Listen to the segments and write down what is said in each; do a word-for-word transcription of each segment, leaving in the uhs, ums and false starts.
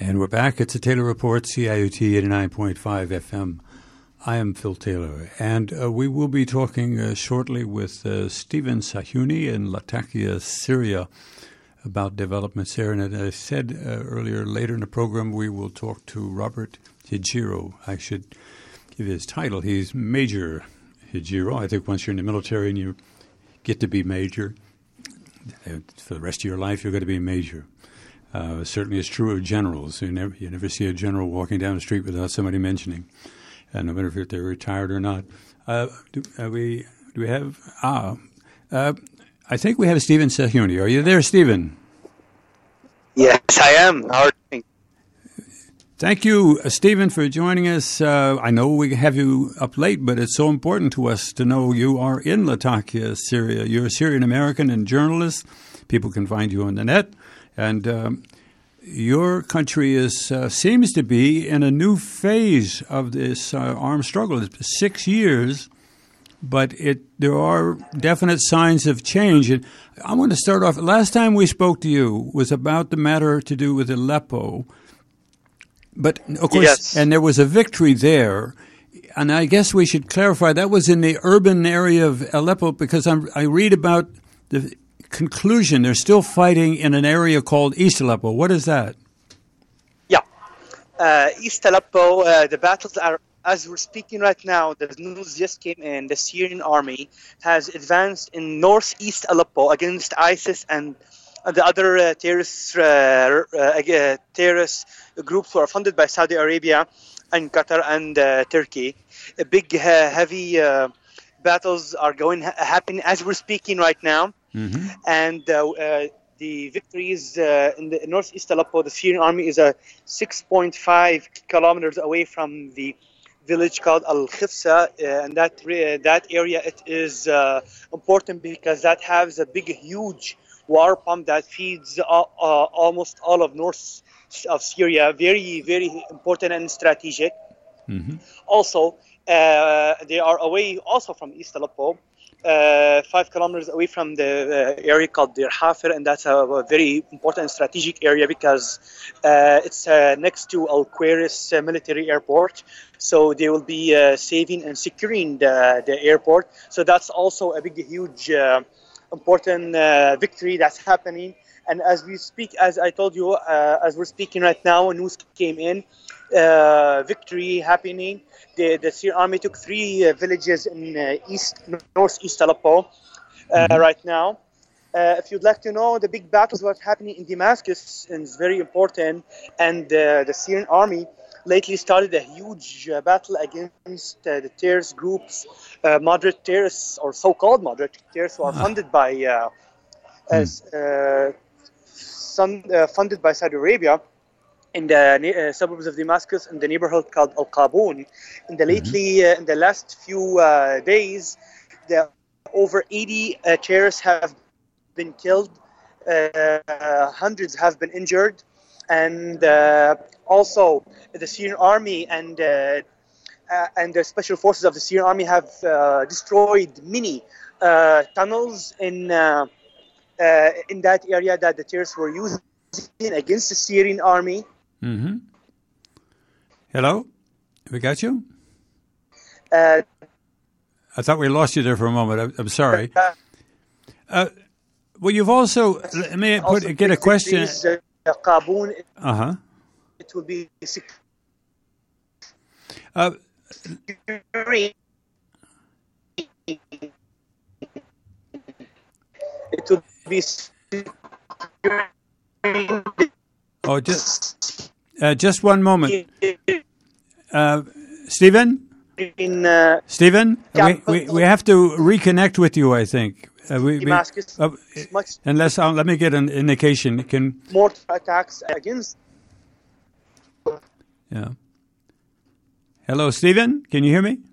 And we're back. It's a Taylor Report, C I U T eighty-nine point five F M. I am Phil Taylor, and uh, we will be talking uh, shortly with uh, Stephen Sahiouni in Latakia, Syria, about developments there. And as I said uh, earlier, later in the program, we will talk to Robert Hijiro. I should give you his title. He's Major Hijiro. I think once you're in the military and you get to be major, for the rest of your life, you're going to be a major. Uh, certainly it's true of generals. You never, you never see a general walking down the street without somebody mentioning, uh, no matter if they're retired or not. Uh, do, uh, we, do we have, ah, uh, I think we have Stephen Sahiouni. Are you there, Stephen? Yes, I am. How are you doing? Thank you, uh, Stephen, for joining us. Uh, I know we have you up late, but it's so important to us to know you are in Latakia, Syria. You're a Syrian-American and journalist. People can find you on the net. And um, your country is uh, seems to be in a new phase of this uh, armed struggle. It's been six years, but it there are definite signs of change. And I want to start off. Last time we spoke to you was about the matter to do with Aleppo. But, of course, yes. And there was a victory there. And I guess we should clarify that was in the urban area of Aleppo, because I'm, I read about the conclusion. They're still fighting in an area called East Aleppo. What is that? Yeah. Uh, East Aleppo, uh, the battles are, as we're speaking right now, the news just came in. The Syrian army has advanced in northeast Aleppo against ISIS and the other uh, terrorist, uh, uh, terrorist groups who are funded by Saudi Arabia and Qatar and uh, Turkey. A big, uh, heavy uh, battles are going ha- happening as we're speaking right now. Mm-hmm. And uh, uh, the victories uh, in the northeast Aleppo, the Syrian army is uh, six point five kilometers away from the village called Al-Khifsa. Uh, and that uh, that area, it is uh, important because that has a big, huge water pump that feeds uh, uh, almost all of north of Syria. Very, very important and strategic. Mm-hmm. Also, uh, they are away also from East Aleppo. Uh, five kilometers away from the uh, area called Deir Hafir, and that's a, a very important and strategic area because uh, it's uh, next to Al Quairis uh, military airport. So they will be uh, saving and securing the, the airport. So that's also a big, huge, uh, important uh, victory that's happening. And as we speak, as I told you, uh, as we're speaking right now, news came in, uh, victory happening. The, the Syrian army took three uh, villages in uh, east, northeast Aleppo uh, mm-hmm. right now. Uh, if you'd like to know, the big battles what's happening in Damascus is very important. And uh, the Syrian army lately started a huge uh, battle against uh, the terrorist groups, uh, moderate terrorists or so-called moderate terrorists who are funded by uh, mm. as uh, some, uh, funded by Saudi Arabia. In the uh, suburbs of Damascus, in the neighborhood called Al Qaboon. In the lately, mm-hmm. uh, in the last few uh, days, the over eighty uh, terrorists have been killed. Uh, hundreds have been injured, and uh, also the Syrian army and uh, uh, and the special forces of the Syrian army have uh, destroyed many uh, tunnels in uh, uh, in that area that the terrorists were using against the Syrian army. Mm-hmm. Hello? We got you? Uh, I thought we lost you there for a moment. I'm, I'm sorry. Uh, well, you've also, let me put, also get a question. Uh, Qaboon, uh-huh. It will be... Uh, it will be... Oh, just uh, just one moment, uh, Stephen. In, uh, Stephen, we, we we have to reconnect with you. I think uh, we, we Damascus, uh, unless uh, let me get an indication. Can more attacks against? Yeah. Hello, Stephen. Can you hear me?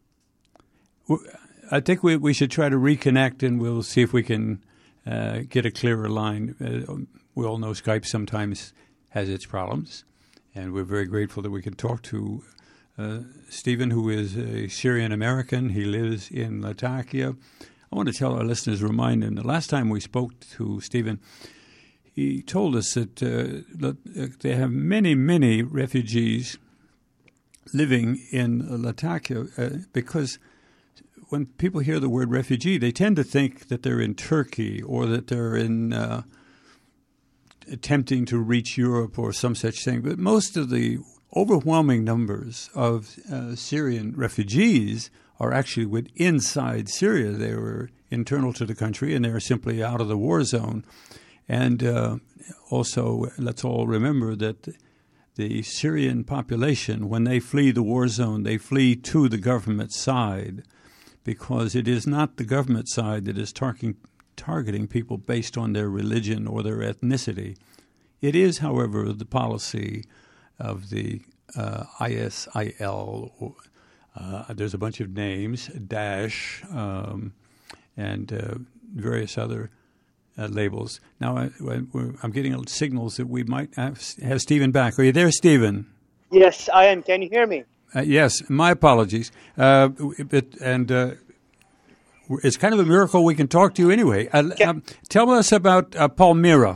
I think we we should try to reconnect, and we'll see if we can uh, get a clearer line. Uh, we all know Skype sometimes has its problems, and we're very grateful that we can talk to uh, Stephen, who is a Syrian-American. He lives in Latakia. I want to tell our listeners, remind them, the last time we spoke to Stephen, he told us that uh, they have many, many refugees living in Latakia uh, because when people hear the word refugee, they tend to think that they're in Turkey or that they're in uh, attempting to reach Europe or some such thing. But most of the overwhelming numbers of uh, Syrian refugees are actually with inside Syria. They were internal to the country, and they were simply out of the war zone. And uh, also, let's all remember that the Syrian population, when they flee the war zone, they flee to the government side, because it is not the government side that is targeting, targeting people based on their religion or their ethnicity. It is, however, the policy of the uh, I S I L, uh, there's a bunch of names, Daesh, um, and uh, various other uh, labels. Now, I, I'm getting signals that we might have, have Stephen back. Are you there, Stephen? Yes, I am. Can you hear me? Uh, yes, my apologies. Uh, it, and uh, it's kind of a miracle we can talk to you anyway. Uh, um, tell us about uh, Palmyra.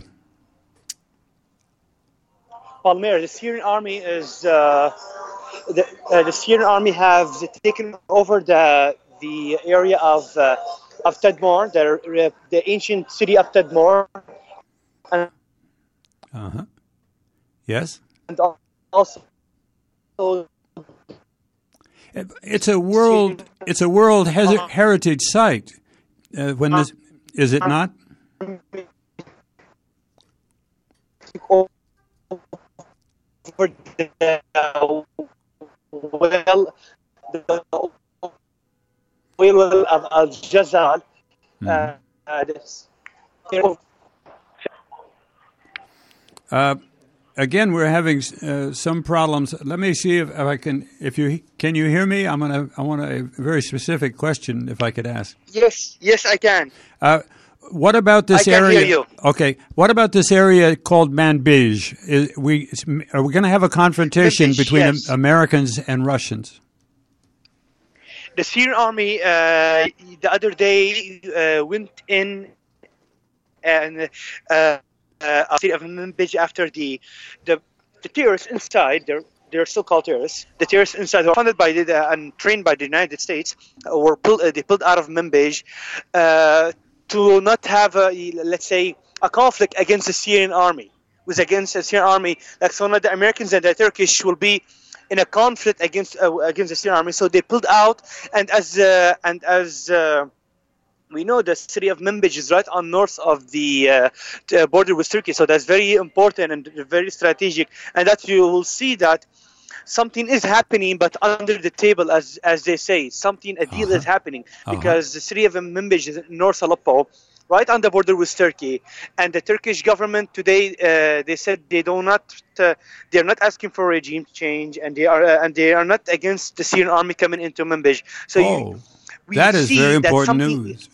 Palmyra, the Syrian army is uh, the, uh, the Syrian army have taken over the the area of uh, of Tadmor, the the ancient city of Tadmor. Uh huh. Yes. And also. It's a world. It's a world heritage site. Uh, when this, is it not? For the uh, well, the well of Al Jazal. Mm-hmm. Uh, this, uh, Again, we're having uh, some problems. Let me see if, if I can. If you can, you hear me? I'm gonna. I want a very specific question, if I could ask. Yes, yes, I can. Uh, what about this I can area? Hear you. Okay. What about this area called Manbij? Is we are we going to have a confrontation Manbij, between yes. Americans and Russians? The Syrian army uh, the other day uh, went in and. Uh, Uh, city of Manbij after the, the the terrorists inside, they're they're still called terrorists. The terrorists inside were funded by the uh, and trained by the United States. Uh, were pulled, uh, they pulled out of Manbij uh, to not have a, let's say, a conflict against the Syrian army. It was against the Syrian army. Like so, the Americans and the Turkish will be in a conflict against uh, against the Syrian army. So they pulled out, and as uh, and as uh, we know, the city of Manbij is right on north of the uh, border with Turkey, so that's very important and very strategic. And that you will see that something is happening, but under the table, as as they say, something a deal uh-huh. is happening uh-huh. because the city of Manbij is in North Aleppo, right on the border with Turkey, and the Turkish government today uh, they said they do not, uh, they are not asking for regime change, and they are uh, and they are not against the Syrian army coming into Manbij. So oh, you, we that is see very that important something, news.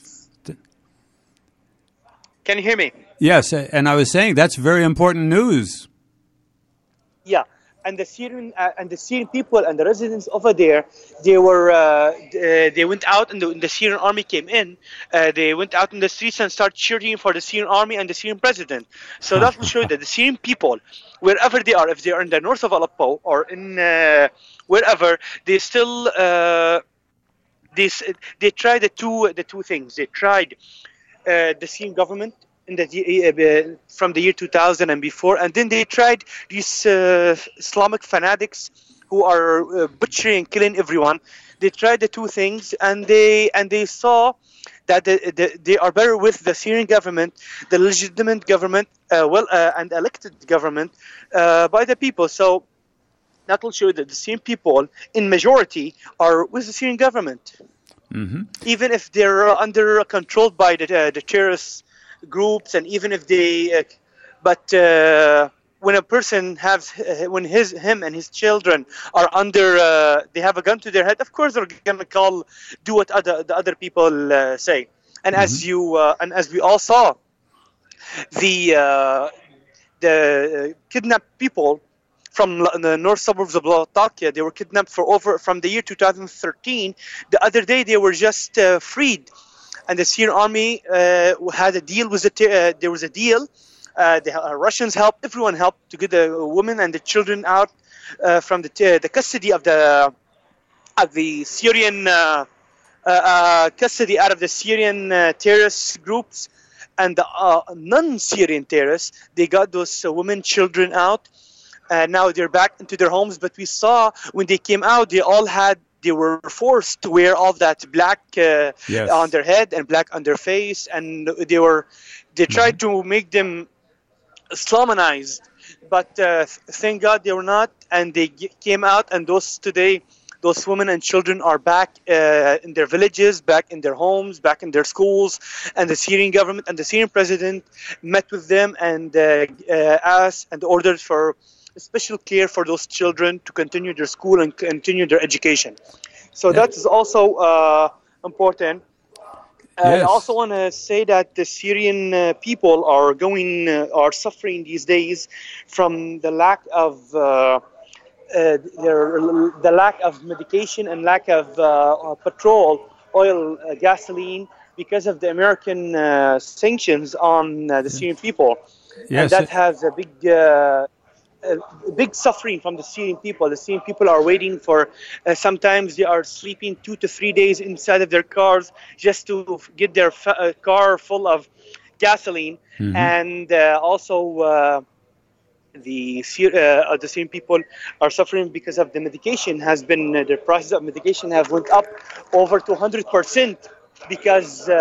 Can you hear me? Yes, and I was saying that's very important news. Yeah, and the Syrian uh, and the Syrian people and the residents over there, they were uh, they went out and the, the Syrian army came in. Uh, they went out in the streets and started cheering for the Syrian army and the Syrian president. So that will show you that the Syrian people, wherever they are, if they are in the north of Aleppo or in uh, wherever, they still uh, they they tried the two the two things. They tried. Uh, the Syrian government in the uh, from the year two thousand and before, and then they tried these uh, Islamic fanatics who are uh, butchering, killing everyone. They tried the two things, and they and they saw that the, the, they are better with the Syrian government, the legitimate government, uh, well, uh, and elected government uh, by the people. So that will show you that the Syrian people, in majority, are with the Syrian government. Mm-hmm. Even if they're under controlled by the uh, the terrorist groups, and even if they, uh, but uh, when a person has, uh, when his him and his children are under, uh, they have a gun to their head. Of course, they're gonna call, do what other the other people uh, say. And mm-hmm. as you uh, and as we all saw, the uh, the kidnapped people from the north suburbs of Latakia, they were kidnapped for over from the year two thousand thirteen. The other day, they were just uh, freed, and the Syrian army uh, had a deal with the. Uh, there was a deal Uh, the uh, Russians helped, everyone helped to get the women and the children out uh, from the t- the custody of the of the Syrian uh, uh, uh, custody out of the Syrian uh, terrorist groups and the uh, non-Syrian terrorists. They got those uh, women, children out. And now they're back into their homes. But we saw when they came out, they all had, they were forced to wear all that black uh, yes. on their head and black on their face. And they were, they tried mm-hmm. to make them Islamanized. But uh, thank God they were not. And they g- came out. And those today, those women and children are back uh, in their villages, back in their homes, back in their schools. And the Syrian government and the Syrian president met with them and uh, uh, asked and ordered for special care for those children to continue their school and continue their education. So that is also uh, important. Yes. I also want to say that the Syrian uh, people are going, uh, are suffering these days from the lack of uh, uh, their, the lack of medication and lack of uh, petrol, oil, uh, gasoline, because of the American uh, sanctions on uh, the Syrian people. Yes. And that has a big uh, Uh, big suffering from the Syrian people. The Syrian people are waiting for, uh, sometimes they are sleeping two to three days inside of their cars just to get their fa- uh, car full of gasoline. Mm-hmm. And uh, also uh, the, uh, the Syrian people are suffering because of the medication has been, uh, the prices of medication have went up over two hundred percent because uh,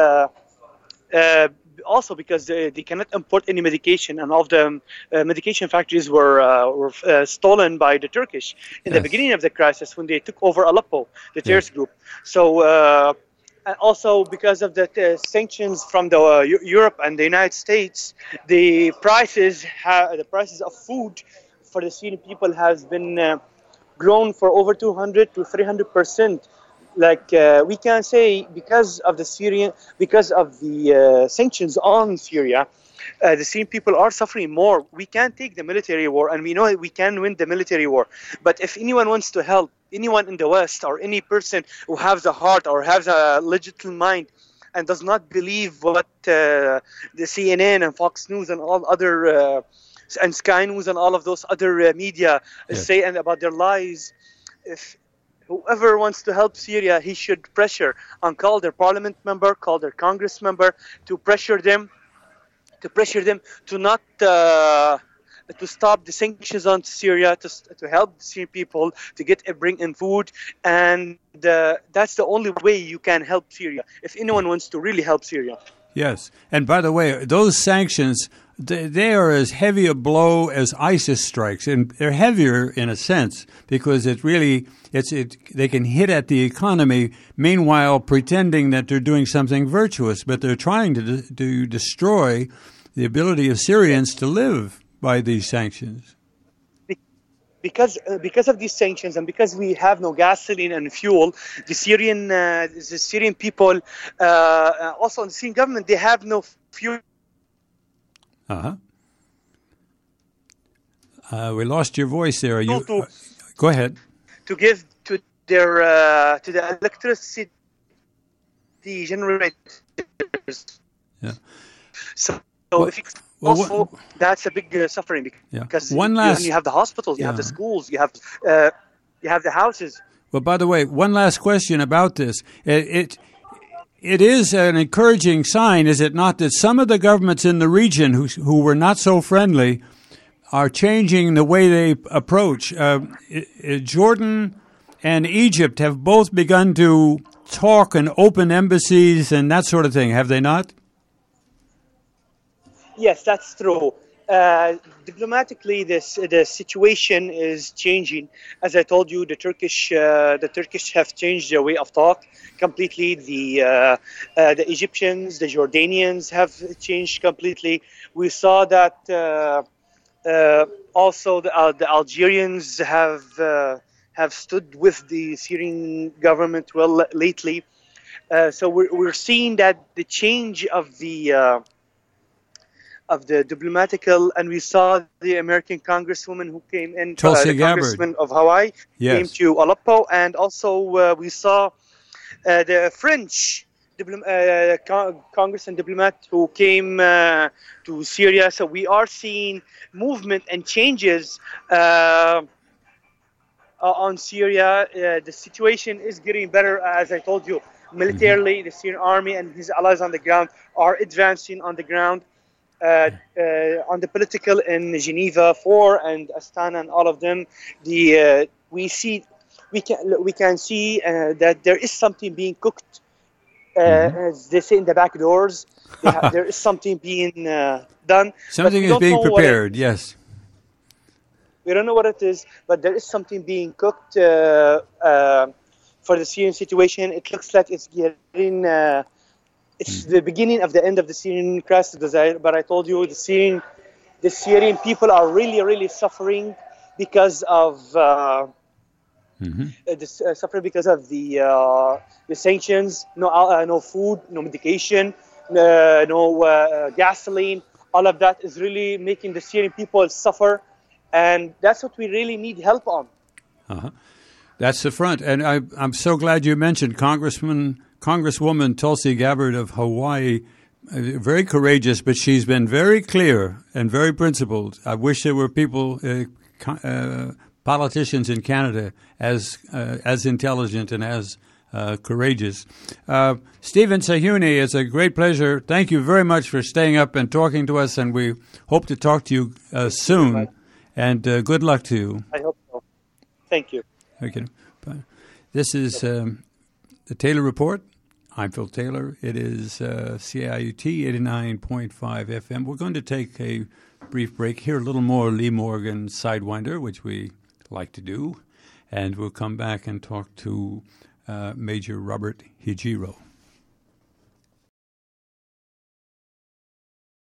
uh, also because they, they cannot import any medication, and all of the uh, medication factories were, uh, were uh, stolen by the Turkish in yes. the beginning of the crisis when they took over Aleppo, the terrorist yes. group. So uh, also because of the uh, sanctions from the uh, Europe and the United States, the prices ha- the prices of food for the Syrian people has been uh, grown for over two hundred to three hundred percent. Like uh, we can say, because of the Syrian, because of the uh, sanctions on Syria, uh, the Syrian people are suffering more. We can't take the military war, and we know we can win the military war. But if anyone wants to help, anyone in the West or any person who has a heart or has a legitimate mind and does not believe what uh, the C N N and Fox News and all other uh, and Sky News and all of those other uh, media yes. say and about their lies, if whoever wants to help Syria, he should pressure and call their parliament member, call their congress member to pressure them, to pressure them to not uh, to stop the sanctions on Syria, to to help the Syrian people to get uh, bring in food, and uh, that's the only way you can help Syria. If anyone wants to really help Syria. Yes, and by the way, those sanctions, they are as heavy a blow as ISIS strikes, and they're heavier in a sense because it really it's it they can hit at the economy, meanwhile pretending that they're doing something virtuous, but they're trying to to destroy the ability of Syrians to live by these sanctions. Because uh, because of these sanctions and because we have no gasoline and fuel, the Syrian uh, the Syrian people, uh, also the Syrian government, they have no fuel. Uh-huh. Uh, we lost your voice there. Are you to, uh, go ahead. To give to their uh, to the electricity generators. Yeah. So, so well, if you, well, also what, that's a big uh, suffering because yeah. One you, last, you have the hospitals, you yeah. have the schools, you have uh, you have the houses. Well, by the way, one last question about this. It, it It is an encouraging sign, is it not, that some of the governments in the region who who were not so friendly are changing the way they approach. Uh, Jordan and Egypt have both begun to talk and open embassies and that sort of thing, have they not? Yes, that's true. Uh, diplomatically, this the situation is changing. As I told you, the Turkish uh, the Turkish have changed their way of talk completely. The uh, uh, the Egyptians, the Jordanians have changed completely. We saw that uh, uh, also the, uh, the Algerians have uh, have stood with the Syrian government well lately. Uh, so we're we're seeing that the change of the uh, of the diplomatical, and we saw the American congresswoman who came in, uh, the congressman of Hawaii, yes. came to Aleppo, and also uh, we saw uh, the French diplom- uh, con- Congress and diplomat who came uh, to Syria. So we are seeing movement and changes uh, on Syria. Uh, the situation is getting better, as I told you. Militarily, mm-hmm. the Syrian army and his allies on the ground are advancing on the ground. Uh, uh, on the political in Geneva four and Astana and all of them, the uh, we see we can we can see uh, that there is something being cooked, uh, mm-hmm. as they say in the back doors. ha- there is something being uh, done. Something is being prepared. It, yes. We don't know what it is, but there is something being cooked uh, uh, for the Syrian situation. It looks like it's getting. Uh, It's the beginning of the end of the Syrian crisis, but I told you the Syrian, the Syrian people are really, really suffering because of uh, mm-hmm. the, uh, suffering because of the uh, the sanctions. No, uh, no food, no medication, uh, no uh, gasoline. All of that is really making the Syrian people suffer, and that's what we really need help on. Uh-huh. That's the front, and I, I'm so glad you mentioned Congressman. Congresswoman Tulsi Gabbard of Hawaii, uh, very courageous, but she's been very clear and very principled. I wish there were people, uh, uh, politicians in Canada, as uh, as intelligent and as uh, courageous. Uh, Stephen Sahiouni, it's a great pleasure. Thank you very much for staying up and talking to us, and we hope to talk to you uh, soon. And uh, good luck to you. I hope so. Thank you. Okay. This is um, the Taylor Report. I'm Phil Taylor. It is uh, C I U T eighty-nine point five F M. We're going to take a brief break, hear a little more Lee Morgan Sidewinder, which we like to do, and we'll come back and talk to uh, Major Robert Hijiro.